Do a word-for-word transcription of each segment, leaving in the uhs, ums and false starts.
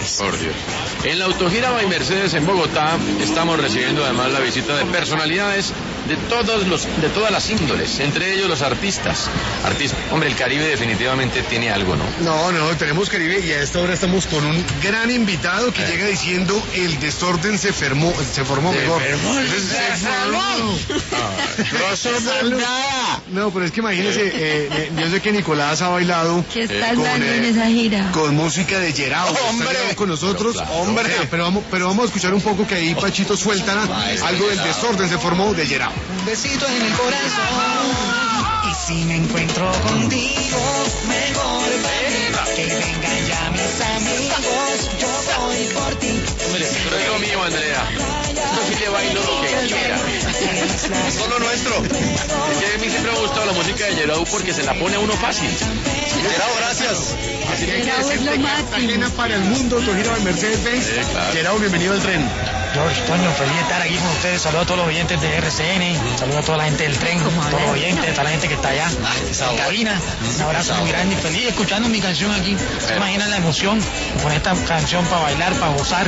país. Por Dios. En la autogira By Mercedes en Bogotá estamos recibiendo además la visita de personalidades de todos los, de todas las índoles, entre ellos los artistas. Artistas, hombre, el Caribe definitivamente tiene algo, ¿no? No, no, tenemos Caribe y a esta hora estamos con un gran invitado que eh. llega diciendo el desorden se formó, se formó se mejor. Fermó, se, se formó. No somos nada. No, pero es que imagínese, eh, eh, yo sé que Nicolás ha bailado ¿Qué estás eh, con, dando eh, en esa gira? con música de Gerao, hombre, está con nosotros, pero claro, hombre, pero, pero vamos, pero vamos a escuchar un poco que ahí Pachito suelta algo del desorden se formó de Gerao. Un besito en el corazón. Y si me encuentro contigo, mejor que vengan ya mis amigos. Yo voy por ti. Hombre, pero es lo mío, Andrea. Yo sí le bailo lo que quiera. Solo nuestro. Es que a mí siempre me ha gustado la música de Gerao porque se la pone a uno fácil. Gerao, gracias. Así que hay que Gerao es decirte lo que máximo. ajena para el mundo, autogira By Mercedes-Benz. Sí, claro. Gerao, bienvenido al tren. George, Toño, feliz de estar aquí con ustedes. Saludos a todos los oyentes de R C N, saludos a toda la gente del tren, a todos los oyentes, a toda la gente que está allá en cabina. Un abrazo muy grande y feliz escuchando mi canción aquí. ¿Se imaginan la emoción con esta canción para bailar, para gozar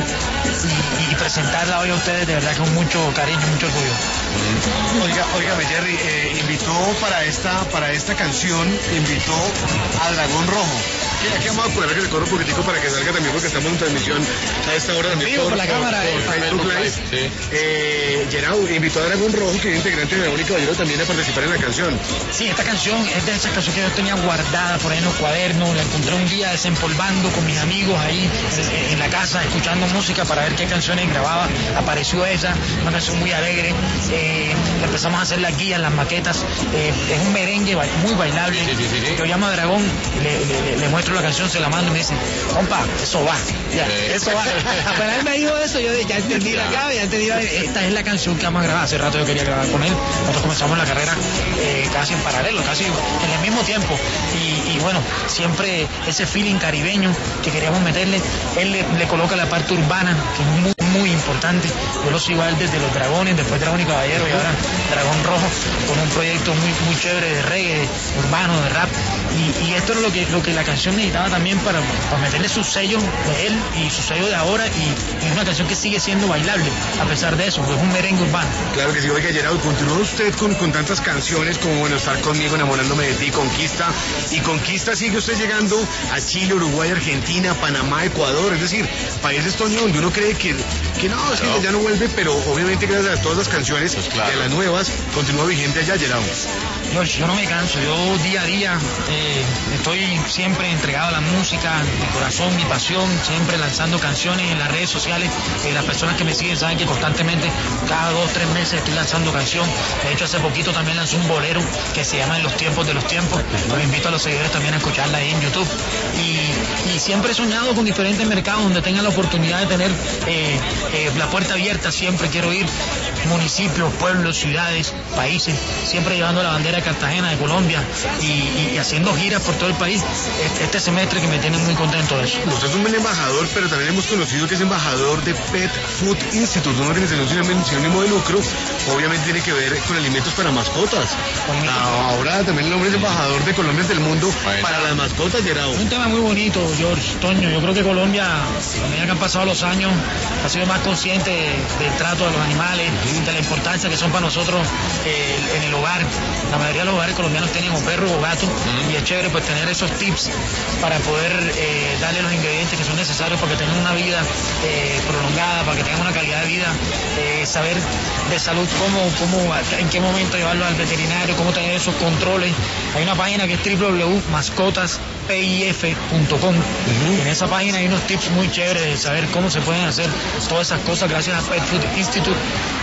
y, y presentarla hoy a ustedes? De verdad con mucho cariño, mucho orgullo. Oiga, oígame, Jerry, eh, invitó para esta, para esta canción, invitó a Dragón Rojo. Aquí vamos a poner que le corro un poquitico para que salga también porque estamos en transmisión a esta hora también Vivo por, por la cámara, por eh. Facebook Live. Sí. Eh, Gerao invitó a Dragón Rojo, que es integrante de Única Caballero, también a participar en la canción. Sí, esta canción es de esas canciones que yo tenía guardada por ahí en los cuadernos. La encontré un día desempolvando con mis amigos ahí en, en la casa, escuchando música para ver qué canciones grababa. Apareció esa, una canción muy alegre. Eh, empezamos a hacer las guías, las maquetas. Eh, es un merengue ba muy bailable. Sí, sí, sí, sí. Yo llamo a Dragón, le, le, le muestro la canción, se la mando y me dice, compa, eso va. Ya, Sí. eso va. Apenas él me dijo eso, yo dije, ya entendí la clave, ya entendí la... Esta es la canción que vamos a grabar. Hace rato yo quería grabar con él. Nosotros comenzamos la carrera eh, casi en paralelo, casi en el mismo tiempo. Y, y bueno, siempre ese feeling caribeño que queríamos meterle, él le, le coloca la parte urbana, que es muy, muy importante. Yo lo sigo a él desde Los Dragones, después Dragón y Caballero y ahora Dragón Rojo, con un proyecto muy, muy chévere de reggae, de urbano, de rap. Y, y esto es lo que, lo que la canción necesitaba también para, para meterle su sello de él y su sello de ahora. Y, y es una canción que sigue siendo bailable a pesar de eso, porque es un merengue urbano. Claro que sí, oiga, Gerao, continúa usted con, con tantas canciones como, bueno, Estar Conmigo, Enamorándome de Ti, Conquista. Y Conquista sigue usted llegando a Chile, Uruguay, Argentina, Panamá, Ecuador. Es decir, países, Toño, donde uno cree que, que no, es que ya no vuelve, pero obviamente gracias a todas las canciones, Pues claro. de las nuevas, continúa vigente allá, Gerao. George, yo no me canso, yo día a día eh, estoy siempre entregado a la música, mi corazón, mi pasión, siempre lanzando canciones en las redes sociales. Eh, las personas que me siguen saben que constantemente, cada dos, tres meses estoy lanzando canción. De hecho, hace poquito también lancé un bolero que se llama En los tiempos de los tiempos. Los invito a los seguidores también a escucharla ahí en YouTube. Y, y siempre he soñado con diferentes mercados donde tengan la oportunidad de tener eh, eh, la puerta abierta. Siempre quiero ir municipios, pueblos, ciudades, países, siempre llevando la bandera de Cartagena, de Colombia y, y haciendo giras por todo el país. Este semestre que me tiene muy contento de eso. Usted es un buen embajador, pero también hemos conocido que es embajador de Pet Food Institute, una organización sin ánimo de lucro, obviamente tiene que ver con alimentos para mascotas. Ah, ahora también el hombre es embajador de Colombia del mundo bueno. para las mascotas, Gerao. Un tema muy bonito, George, Toño. Yo creo que Colombia, a medida que han pasado los años, ha sido más consciente del trato de los animales, de la importancia que son para nosotros eh, en el hogar. La mayoría de los hogares colombianos tienen o perros o gatos, uh-huh. y es chévere pues tener esos tips para poder eh, darle los ingredientes que son necesarios para que tengan una vida eh, prolongada, para que tengan una calidad de vida, eh, saber de salud cómo, cómo, en qué momento llevarlo al veterinario, cómo tener esos controles. Hay una página que es doble u doble u doble u punto mascotas pif punto com. Uh-huh. En esa página hay unos tips muy chéveres de saber cómo se pueden hacer todas esas cosas gracias a Pet Food Institute.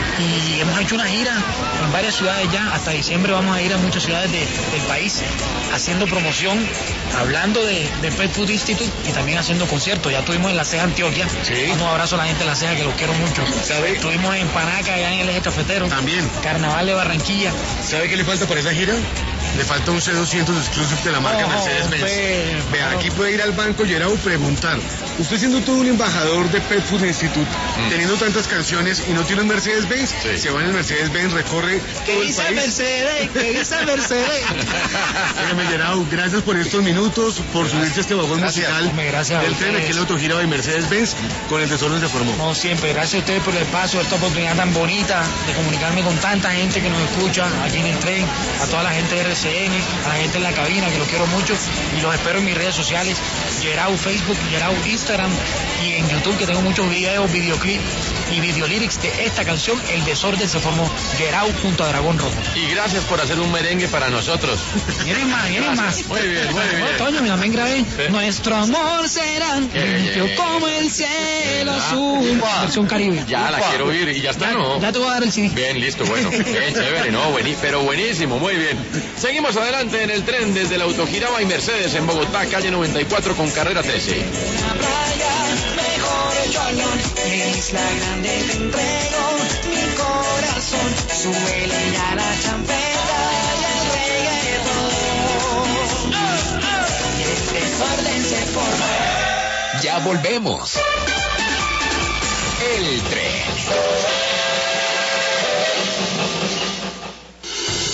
Y hemos hecho una gira en varias ciudades ya, hasta diciembre vamos a ir a muchas ciudades de, del país haciendo promoción, hablando de, de Pet Food Institute y también haciendo conciertos. Ya estuvimos en la Ceja, Antioquia. Sí. Un abrazo a la gente de la Ceja, que los quiero mucho. ¿Sabe? Estuvimos en Panaca, allá en el Eje Cafetero. También. Carnaval de Barranquilla. ¿Sabe qué le falta para esa gira? Le falta un C doscientos exclusive de la marca oh, Mercedes-Benz. Vea, aquí puede ir al banco Gerao, preguntar usted siendo todo un embajador de Pet Food Institute, mm. teniendo tantas canciones y no tiene un Mercedes-Benz, sí. se va en el Mercedes-Benz, recorre ¿Qué todo el dice país. Mercedes? ¿Qué dice Mercedes? Óigame, Gerardo, gracias por estos minutos, por subirse a este vagón Gracias. musical Hombre, gracias del a tren, ustedes. aquí en la autogira de Mercedes-Benz, con el Tesoro se formó. No, siempre. Gracias a ustedes por el espacio, esta oportunidad tan bonita de comunicarme con tanta gente que nos escucha aquí en el tren, a toda la gente de R C N, a la gente en la cabina, que los quiero mucho, y los espero en mis redes sociales, Gerau Facebook, Gerau Instagram, y en YouTube, que tengo muchos videos, videoclips y videolyrics de esta canción, El Desorden se formó, Gerau junto a Dragón Rojo. Y gracias por hacer un merengue para nosotros. Vienen más, vienen más. Muy bien, muy bien. No, Toño, también grabé. Sí. Nuestro amor será limpio yeah. como el cielo Ah, azul. upa. Versión Caribe. Ya la Upa. quiero oír y ya está, Ya, ¿no? ya te voy a dar el C D. Bien, listo, bueno. Bien, chévere, no, buení, pero buenísimo, muy bien. Seguimos adelante en el tren desde la autogira by Mercedes en Bogotá, calle noventa y cuatro con carrera trece. La playa, mejor cholón, en Isla Grande te entrego mi corazón. Súbele ya la champeta y el reggaetón. Y el desorden se forma. Ya volvemos. El tren.